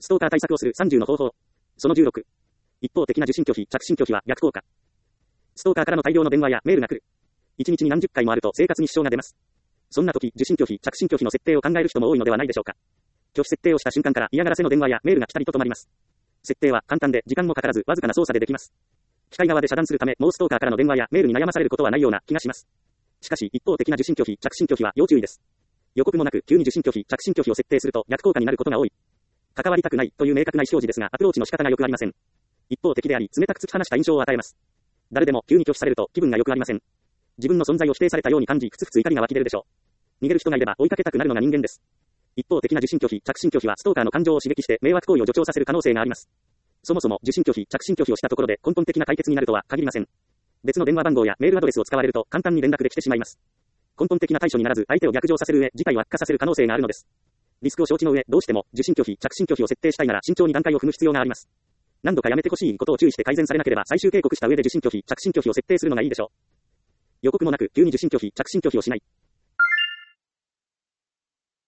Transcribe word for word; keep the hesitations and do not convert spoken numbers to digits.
ストーカー対策をするさんじゅうの方法。そのじゅうろく。一方的な受信拒否、着信拒否は逆効果。ストーカーからの大量の電話やメールが来る。いちにちに何十回もあると生活に支障が出ます。そんな時、受信拒否、着信拒否の設定を考える人も多いのではないでしょうか。拒否設定をした瞬間から嫌がらせの電話やメールが来たりと止まります。設定は簡単で時間もかからずわずかな操作でできます。機械側で遮断するため、もうストーカーからの電話やメールに悩まされることはないような気がします。しかし、一方的な受信拒否、着信拒否は要注意です。予告もなく急に受信拒否、着信拒否を設定すると逆効果になることが多い。関わりたくないという明確な意思表示ですが、アプローチの仕方が良くありません。一方的であり、冷たく突き放した印象を与えます。誰でも急に拒否されると気分が良くありません。自分の存在を否定されたように感じ、ふつふつ怒りが湧き出るでしょう。逃げる人がいれば追いかけたくなるのが人間です。一方的な受信拒否、着信拒否はストーカーの感情を刺激して迷惑行為を助長させる可能性があります。そもそも受信拒否、着信拒否をしたところで根本的な解決になるとは限りません。別の電話番号やメールアドレスを使われると簡単に連絡できてしまいます。根本的な対処にならず相手を逆上させる上、事態を悪化させる可能性があるのです。リスクを承知の上、どうしても受信拒否、着信拒否を設定したいなら慎重に段階を踏む必要があります。何度かやめてほしいことを注意して改善されなければ最終警告した上で受信拒否、着信拒否を設定するのがいいでしょう。予告もなく急に受信拒否、着信拒否をしない。